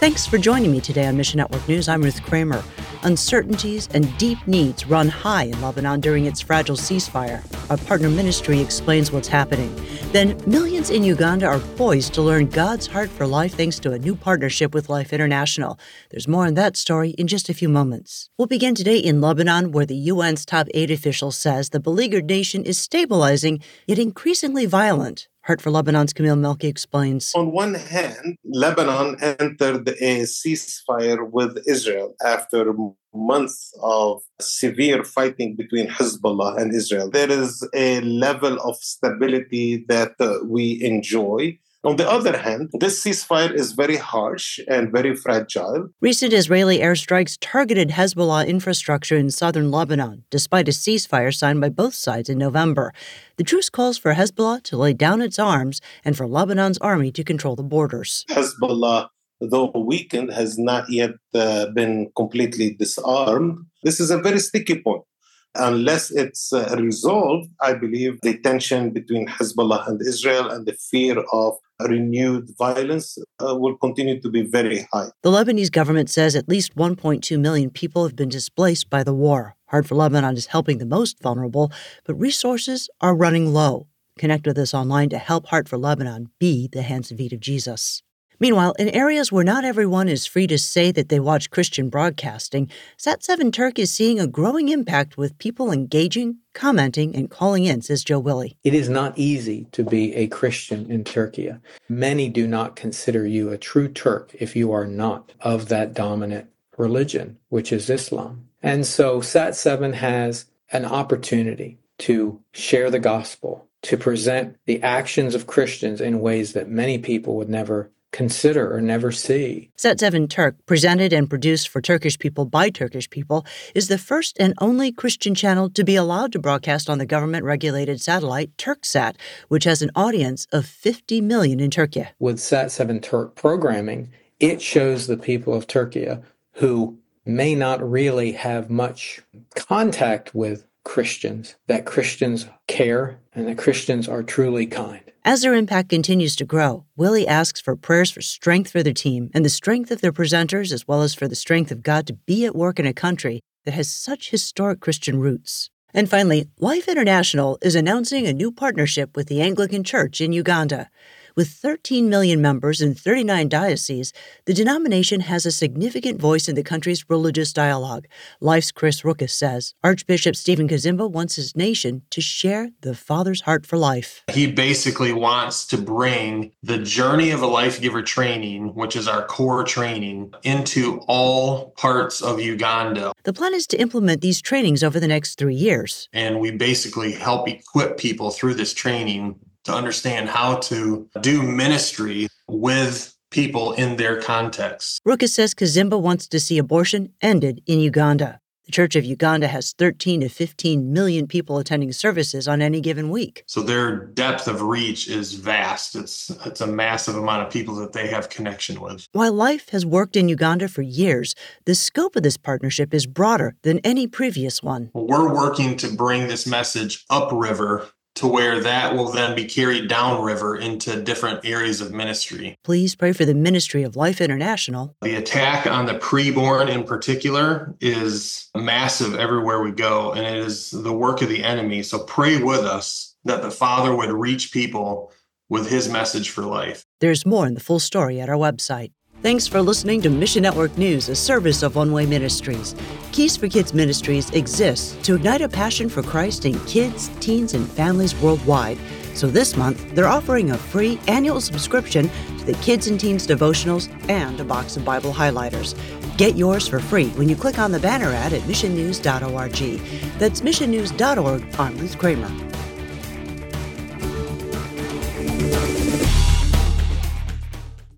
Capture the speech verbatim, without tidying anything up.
Thanks for joining me today on Mission Network News. I'm Ruth Kramer. Uncertainties and deep needs run high in Lebanon during its fragile ceasefire. Our partner ministry explains what's happening. Then millions in Uganda are poised to learn God's heart for life thanks to a new partnership with Life International. There's more on that story in just a few moments. We'll begin today in Lebanon, where the U N's top aid official says the beleaguered nation is stabilizing, yet increasingly violent. Heart for Lebanon's Camille Melki explains. On one hand, Lebanon entered a ceasefire with Israel after months of severe fighting between Hezbollah and Israel. There is a level of stability that uh, we enjoy. On the other hand, this ceasefire is very harsh and very fragile. Recent Israeli airstrikes targeted Hezbollah infrastructure in southern Lebanon, despite a ceasefire signed by both sides in November. The truce calls for Hezbollah to lay down its arms and for Lebanon's army to control the borders. Hezbollah, though weakened, has not yet uh, been completely disarmed. This is a very sticky point. Unless it's uh, resolved, I believe the tension between Hezbollah and Israel and the fear of renewed violence uh, will continue to be very high. The Lebanese government says at least one point two million people have been displaced by the war. Heart for Lebanon is helping the most vulnerable, but resources are running low. Connect with us online to help Heart for Lebanon be the hands and feet of Jesus. Meanwhile, in areas where not everyone is free to say that they watch Christian broadcasting, Sat seven Turk is seeing a growing impact with people engaging, commenting, and calling in, says Joe Willie. It is not easy to be a Christian in Turkey. Many do not consider you a true Turk if you are not of that dominant religion, which is Islam. And so Sat seven has an opportunity to share the gospel, to present the actions of Christians in ways that many people would never consider or never see. Sat seven Turk, presented and produced for Turkish people by Turkish people, is the first and only Christian channel to be allowed to broadcast on the government-regulated satellite Turksat, which has an audience of fifty million in Turkey. With Sat seven Turk programming, it shows the people of Turkey who may not really have much contact with Christians, that Christians care and that Christians are truly kind. As their impact continues to grow, Willie asks for prayers for strength for their team and the strength of their presenters, as well as for the strength of God to be at work in a country that has such historic Christian roots. And finally, Life International is announcing a new partnership with the Anglican Church in Uganda. With thirteen million members in thirty-nine dioceses, the denomination has a significant voice in the country's religious dialogue. Life's Chris Rukas says Archbishop Stephen Kazimba wants his nation to share the Father's heart for life. He basically wants to bring the Journey of a Life Giver training, which is our core training, into all parts of Uganda. The plan is to implement these trainings over the next three years. And we basically help equip people through this training to understand how to do ministry with people in their context. Rukas says Kazimba wants to see abortion ended in Uganda. The Church of Uganda has thirteen to fifteen million people attending services on any given week. So their depth of reach is vast. It's, it's a massive amount of people that they have connection with. While Life has worked in Uganda for years, the scope of this partnership is broader than any previous one. We're working to bring this message upriver to where that will then be carried downriver into different areas of ministry. Please pray for the ministry of Life International. The attack on the preborn in particular is massive everywhere we go, and it is the work of the enemy. So pray with us that the Father would reach people with his message for life. There's more in the full story at our website. Thanks for listening to Mission Network News, a service of One Way Ministries. Keys for Kids Ministries exists to ignite a passion for Christ in kids, teens, and families worldwide. So this month, they're offering a free annual subscription to the Kids and Teens devotionals and a box of Bible highlighters. Get yours for free when you click on the banner ad at mission news dot org. That's mission news dot org. I'm Ruth Kramer.